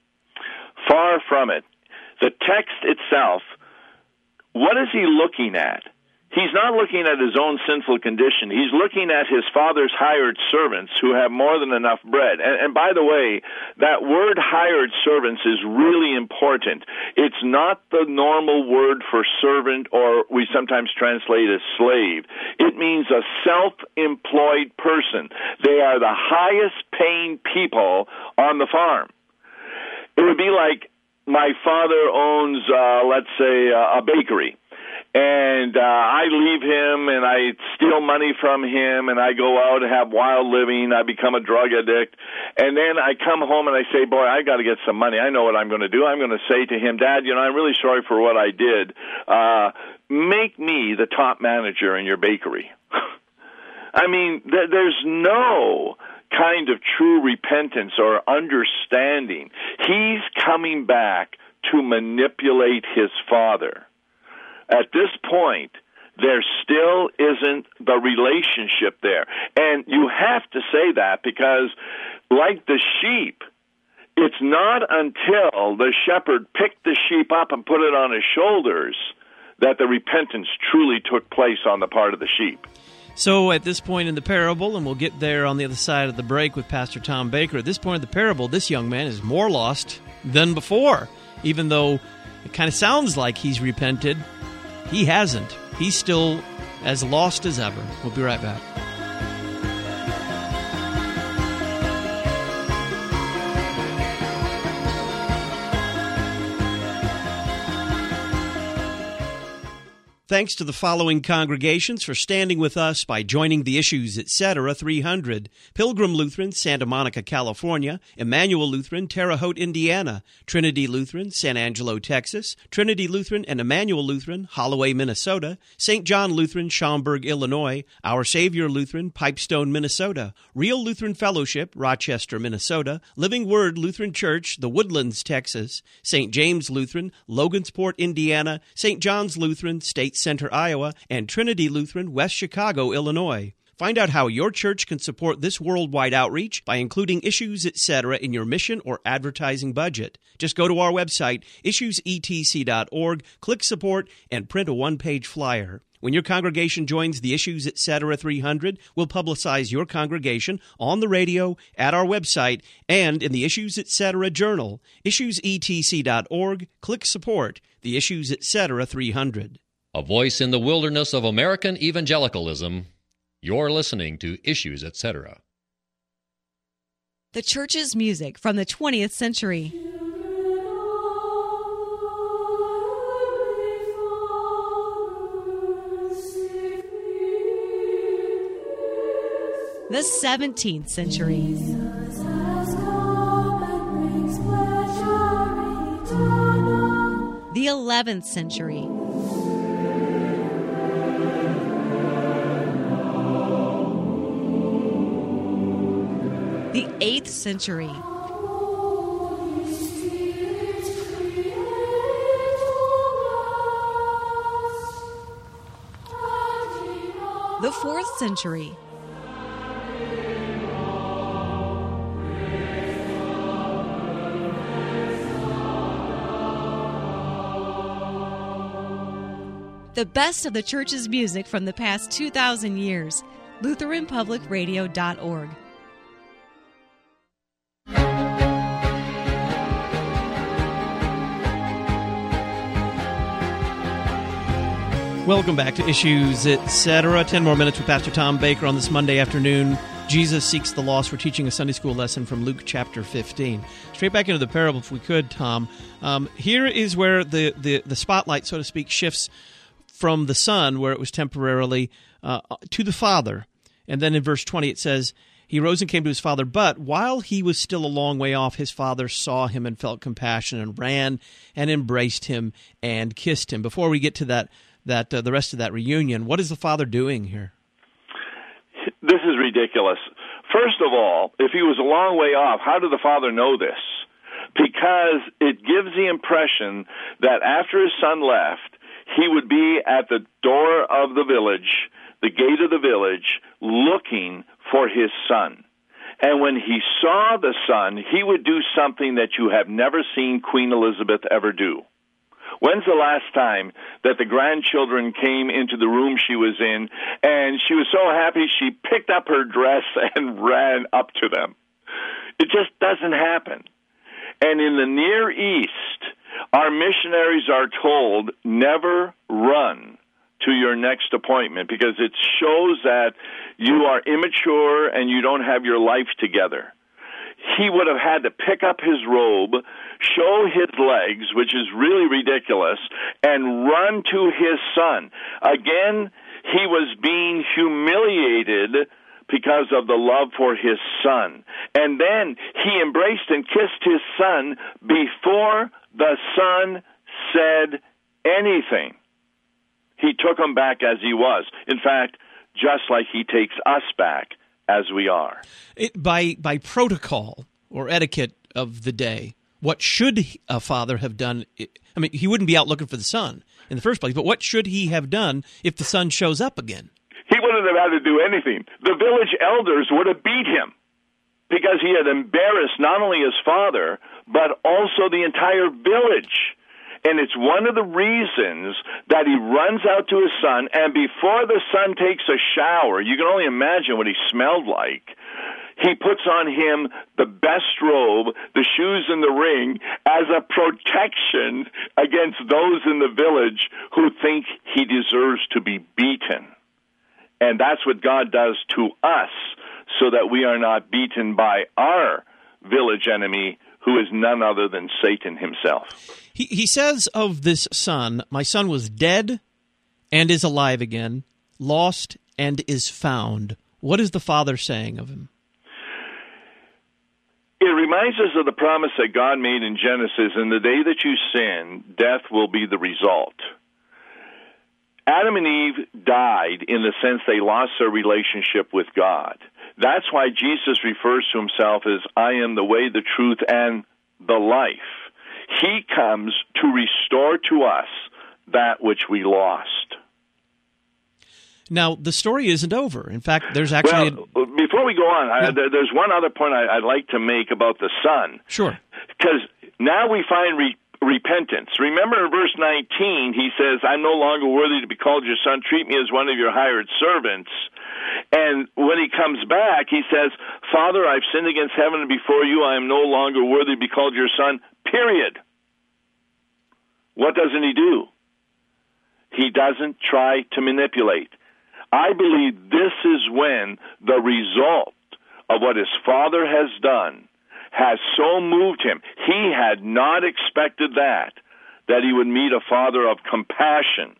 C: Far from it. The text itself, what is he looking at? he's not looking at his own sinful condition. He's looking at his father's hired servants who have more than enough bread. And, and by the way, that word hired servants is really important. It's not the normal word for servant, or we sometimes translate as slave. It means a self-employed person. They are the highest paying people on the farm. It would be like my father owns, uh, let's say, uh, a bakery. And uh, I leave him, and I steal money from him, and I go out and have wild living. I become a drug addict. And then I come home, and I say, boy, I got to get some money. I know what I'm going to do. I'm going to say to him, Dad, you know, I'm really sorry for what I did. Uh, make me the top manager in your bakery. I mean, th- there's no kind of true repentance or understanding. He's coming back to manipulate his father. At this point, there still isn't the relationship there. And you have to say that because, like the sheep, it's not until the shepherd picked the sheep up and put it on his shoulders that the repentance truly took place on the part of the sheep.
B: So at this point in the parable, and we'll get there on the other side of the break with Pastor Tom Baker, at this point in the parable, this young man is more lost than before. Even though it kind of sounds like he's repented, he hasn't. He's still as lost as ever. We'll be right back. Thanks to the following congregations for standing with us by joining the Issues Etc. three hundred. Pilgrim Lutheran, Santa Monica, California. Emmanuel Lutheran, Terre Haute, Indiana. Trinity Lutheran, San Angelo, Texas. Trinity Lutheran and Emmanuel Lutheran, Holloway, Minnesota. Saint John Lutheran, Schaumburg, Illinois. Our Savior Lutheran, Pipestone, Minnesota. Real Lutheran Fellowship, Rochester, Minnesota. Living Word Lutheran Church, The Woodlands, Texas. Saint James Lutheran, Logansport, Indiana. Saint John's Lutheran, State Center, Iowa, and Trinity Lutheran, West Chicago, Illinois. Find out how your church can support this worldwide outreach by including Issues Etc. in your mission or advertising budget. Just go to our website, issues e t c dot org, click Support, and print a one-page flyer. When your congregation joins the Issues Etc. three hundred, we'll publicize your congregation on the radio, at our website, and in the Issues Etc. Journal. issues e t c dot org, click Support, the Issues Etc. three hundred.
E: A voice in the wilderness of American evangelicalism. You're listening to Issues Etc.
A: The church's music from the twentieth century. The seventeenth century. The eleventh century. The eighth century. The fourth century. The best of the church's music from the past two thousand years. Lutheran Public Radio dot org.
B: Welcome back to Issues Etc. Ten more minutes with Pastor Tom Baker on this Monday afternoon. Jesus Seeks the Lost. We're teaching a Sunday school lesson from Luke chapter fifteen. Straight back into the parable, if we could, Tom. Um, here is where the, the, the spotlight, so to speak, shifts from the Son, where it was temporarily, uh, to the Father. And then in verse twenty it says, He rose and came to his father, but while he was still a long way off, his father saw him and felt compassion and ran and embraced him and kissed him. Before we get to that, that uh, the rest of that reunion, what is the father doing here?
C: This is ridiculous. First of all, if he was a long way off, how did the father know this? Because it gives the impression that after his son left, he would be at the door of the village, the gate of the village, looking for his son. And when he saw the son, he would do something that you have never seen Queen Elizabeth ever do. When's the last time that the grandchildren came into the room she was in, and she was so happy she picked up her dress and ran up to them? It just doesn't happen. And in the Near East, our missionaries are told, never run to your next appointment, because it shows that you are immature and you don't have your life together. He would have had to pick up his robe, show his legs, which is really ridiculous, and run to his son. Again, he was being humiliated because of the love for his son. And then he embraced and kissed his son before the son said anything. He took him back as he was. In fact, just like he takes us back as we are.
B: It, by by protocol or etiquette of the day, what should a father have done? I mean, he wouldn't be out looking for the son in the first place, but what should he have done if the son shows up again?
C: He wouldn't have had to do anything. The village elders would have beat him because he had embarrassed not only his father, but also the entire village. And it's one of the reasons that he runs out to his son, and before the son takes a shower, you can only imagine what he smelled like, he puts on him the best robe, the shoes and the ring, as a protection against those in the village who think he deserves to be beaten. And that's what God does to us, so that we are not beaten by our village enemy, who is none other than Satan himself.
B: He, he says of this son, my son was dead and is alive again, lost and is found. What is the Father saying of him?
C: It reminds us of the promise that God made in Genesis, in the day that you sin, death will be the result. Adam and Eve died in the sense they lost their relationship with God. That's why Jesus refers to himself as, I am the way, the truth, and the life. He comes to restore to us that which we lost.
B: Now, the story isn't over. In fact, there's actually...
C: Well, a... before we go on, yeah. I, there's one other point I, I'd like to make about the son.
B: Sure.
C: Because now we find re- repentance. Remember in verse nineteen, he says, I'm no longer worthy to be called your son. Treat me as one of your hired servants. And when he comes back, he says, Father, I've sinned against heaven and before you. I am no longer worthy to be called your son, period. What doesn't he do? He doesn't try to manipulate. I believe this is when the result of what his father has done has so moved him. He had not expected that, that he would meet a father of compassion.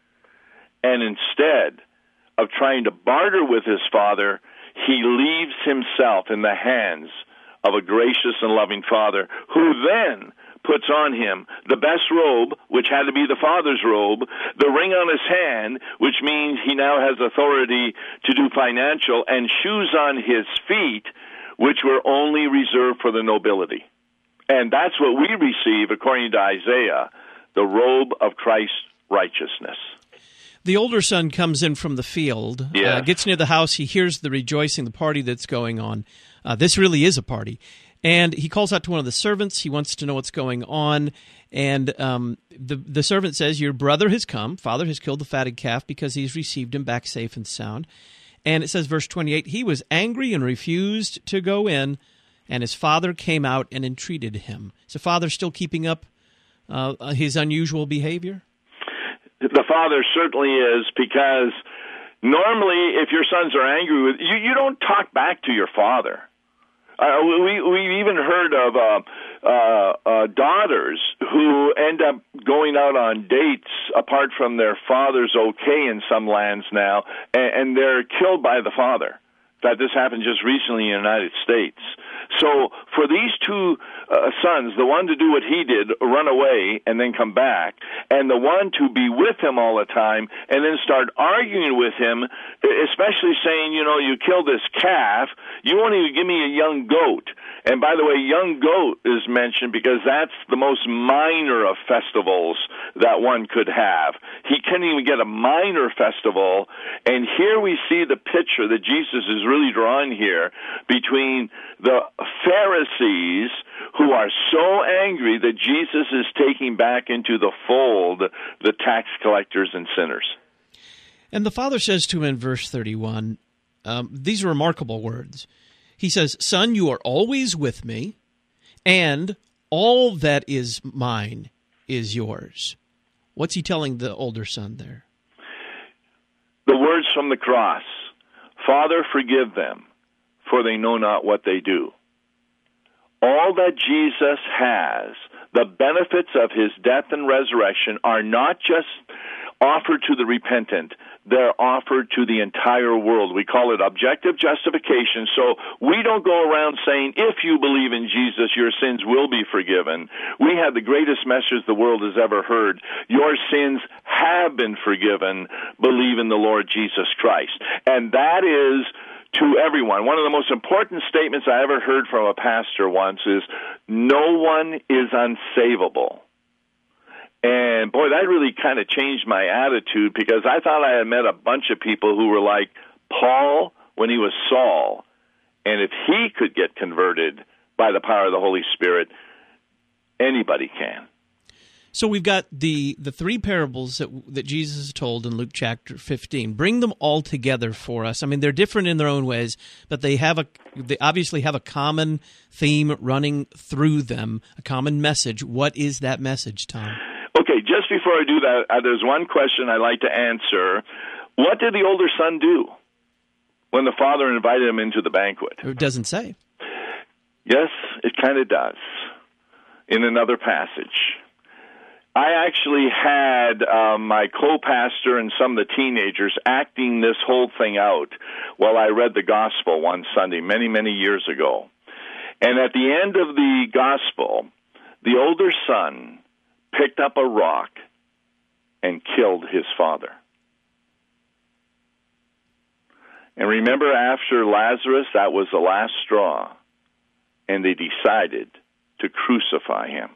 C: And instead of trying to barter with his father, he leaves himself in the hands of a gracious and loving father, who then puts on him the best robe, which had to be the father's robe, the ring on his hand, which means he now has authority to do financial, and shoes on his feet, which were only reserved for the nobility. And that's what we receive, according to Isaiah, the robe of Christ's righteousness.
B: The older son comes in from the field,
C: yes.
B: uh, gets near the house, he hears the rejoicing, the party that's going on. Uh, this really is a party. And he calls out to one of the servants. He wants to know what's going on. And um, the, the servant says, your brother has come. Father has killed the fatted calf because he's received him back safe and sound. And it says, verse twenty-eight, he was angry and refused to go in, and his father came out and entreated him. Is the father still keeping up uh, his unusual behavior?
C: The father certainly is, because normally if your sons are angry with you, you don't talk back to your father. Uh, we, we've even heard of uh, uh, uh, daughters who end up going out on dates apart from their father's okay in some lands now, and, and they're killed by the father. In fact, this happened just recently in the United States. So for these two uh, sons, the one to do what he did, run away and then come back, and the one to be with him all the time and then start arguing with him, especially saying, you know, you killed this calf, you won't even give me a young goat. And by the way, young goat is mentioned because that's the most minor of festivals that one could have. He couldn't even get a minor festival. And here we see the picture that Jesus is really drawing here between the Pharisees who are so angry that Jesus is taking back into the fold the tax collectors and sinners.
B: And the Father says to him in verse thirty-one, um, these are remarkable words. He says, "Son, you are always with me, and all that is mine is yours." What's he telling the older son there?
C: The words from the cross, "Father, forgive them, for they know not what they do." All that Jesus has, the benefits of his death and resurrection, are not just offered to the repentant, they're offered to the entire world. We call it objective justification. So we don't go around saying, if you believe in Jesus, your sins will be forgiven. We have the greatest message the world has ever heard. Your sins have been forgiven. Believe in the Lord Jesus Christ. And that is to everyone. One of the most important statements I ever heard from a pastor once is, no one is unsavable. And boy, that really kind of changed my attitude, because I thought I had met a bunch of people who were like Paul when he was Saul. And if he could get converted by the power of the Holy Spirit, anybody can.
B: So we've got the, the three parables that that Jesus told in Luke chapter fifteen. Bring them all together for us. I mean, they're different in their own ways, but they have a they obviously have a common theme running through them, a common message. What is that message, Tom?
C: Okay, just before I do that, uh, there's one question I'd like to answer. What did the older son do when the father invited him into the banquet?
B: It doesn't say.
C: Yes, it kind of does in another passage. I actually had um, my co-pastor and some of the teenagers acting this whole thing out while I read the gospel one Sunday many, many years ago. And at the end of the gospel, the older son picked up a rock and killed his father. And remember, after Lazarus, that was the last straw, and they decided to crucify him.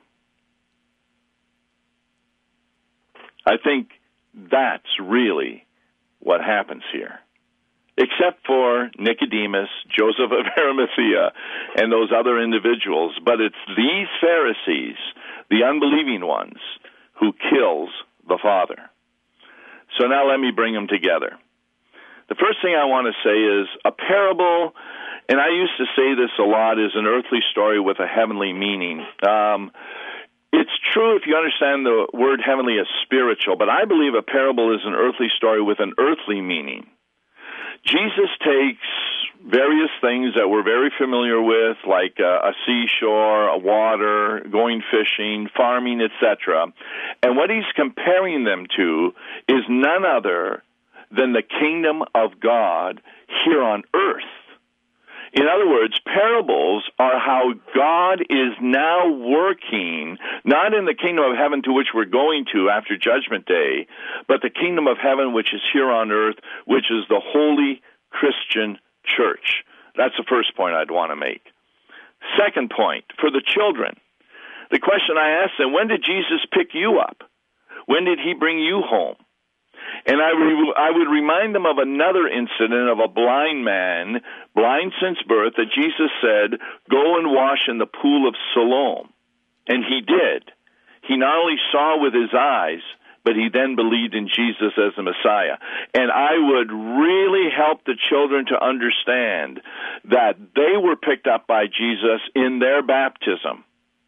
C: I think that's really what happens here. Except for Nicodemus, Joseph of Arimathea, and those other individuals. But it's these Pharisees, the unbelieving ones, who kills the Father. So now let me bring them together. The first thing I want to say is a parable, and I used to say this a lot, is an earthly story with a heavenly meaning. Um, it's true if you understand the word heavenly as spiritual, but I believe a parable is an earthly story with an earthly meaning. Jesus takes various things that we're very familiar with, like uh, a seashore, a water, going fishing, farming, et cetera, and what he's comparing them to is none other than the kingdom of God here on earth. In other words, parables are how God is now working, not in the kingdom of heaven to which we're going to after Judgment Day, but the kingdom of heaven which is here on earth, which is the holy Christian church. That's the first point I'd want to make. Second point, for the children, the question I asked them, when did Jesus pick you up? When did he bring you home? And I, re- I would remind them of another incident of a blind man, blind since birth, that Jesus said, go and wash in the pool of Siloam. And he did. He not only saw with his eyes, but he then believed in Jesus as the Messiah. And I would really help the children to understand that they were picked up by Jesus in their baptism.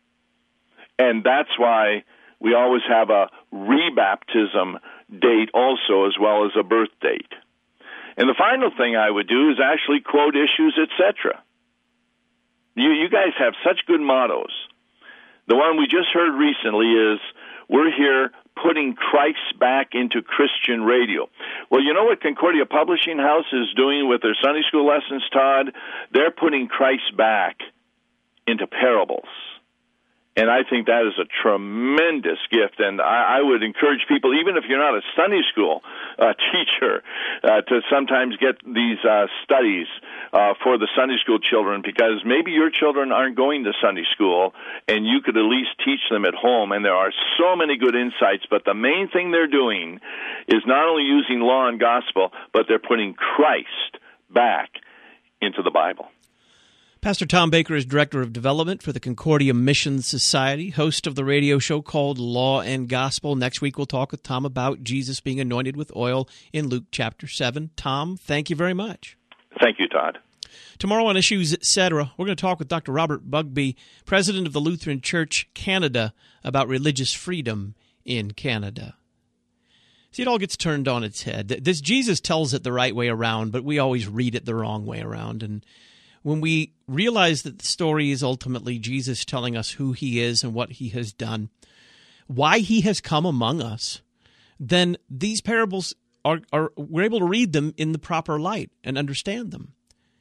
C: And that's why we always have a rebaptism date also, as well as a birth date. And the final thing I would do is actually quote issues, et cetera. You, you guys have such good mottos. The one we just heard recently is, we're here putting Christ back into Christian radio. Well, you know what Concordia Publishing House is doing with their Sunday school lessons, Todd? They're putting Christ back into parables. And I think that is a tremendous gift, and I, I would encourage people, even if you're not a Sunday school uh, teacher, uh, to sometimes get these uh, studies uh, for the Sunday school children, because maybe your children aren't going to Sunday school, and you could at least teach them at home, and there are so many good insights, but the main thing they're doing is not only using law and gospel, but they're putting Christ back into the Bible.
B: Pastor Tom Baker is Director of Development for the Concordia Mission Society, host of the radio show called Law and Gospel. Next week we'll talk with Tom about Jesus being anointed with oil in Luke chapter seven. Tom, thank you very much.
C: Thank you, Todd.
B: Tomorrow on Issues, et cetera, we're going to talk with Doctor Robert Bugbee, President of the Lutheran Church Canada, about religious freedom in Canada. See, it all gets turned on its head. This Jesus tells it the right way around, but we always read it the wrong way around. And when we realize that the story is ultimately Jesus telling us who he is and what he has done, why he has come among us, then these parables are, are we're able to read them in the proper light and understand them.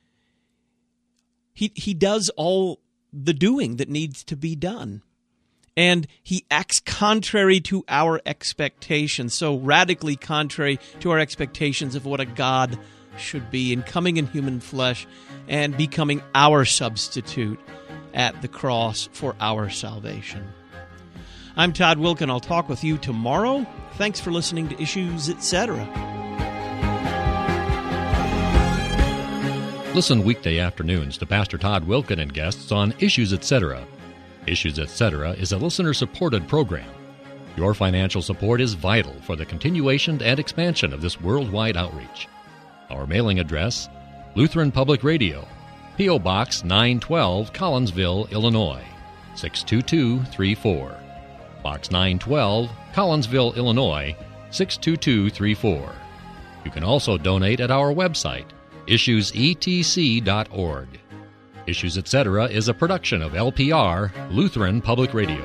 B: He he does all the doing that needs to be done. And he acts contrary to our expectations, so radically contrary to our expectations of what a God should be, in coming in human flesh and becoming our substitute at the cross for our salvation. I'm Todd Wilken. I'll talk with you tomorrow. Thanks for listening to Issues, et cetera.
E: Listen weekday afternoons to Pastor Todd Wilken and guests on Issues, et cetera. Issues, et cetera is a listener-supported program. Your financial support is vital for the continuation and expansion of this worldwide outreach. Our mailing address, Lutheran Public Radio, P O. Box nine twelve, Collinsville, Illinois, six two two three four. Box nine twelve, Collinsville, Illinois, six two two three four. You can also donate at our website, issues e t c dot org. Issues, et cetera is a production of L P R, Lutheran Public Radio.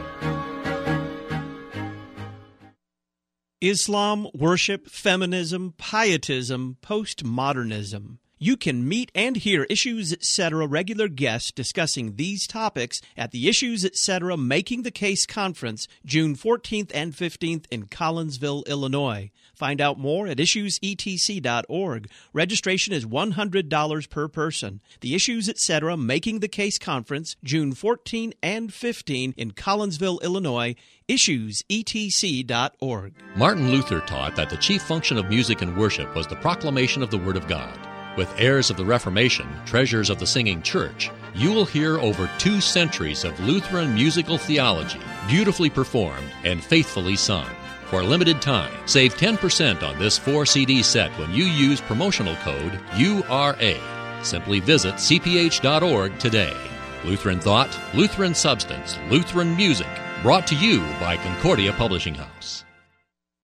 B: Islam, worship, feminism, pietism, postmodernism. You can meet and hear Issues, et cetera regular guests discussing these topics at the Issues, et cetera Making the Case Conference, June fourteenth and fifteenth in Collinsville, Illinois. Find out more at issues e t c dot org. Registration is one hundred dollars per person. The Issues, et cetera Making the Case Conference, June fourteenth and fifteenth in Collinsville, Illinois. issues e t c dot org.
E: Martin Luther taught that the chief function of music and worship was the proclamation of the Word of God. With heirs of the Reformation, treasures of the singing church, you will hear over two centuries of Lutheran musical theology, beautifully performed and faithfully sung. For a limited time, save ten percent on this four C D set when you use promotional code U R A. Simply visit c p h dot org today. Lutheran Thought, Lutheran Substance, Lutheran Music, brought to you by Concordia Publishing House.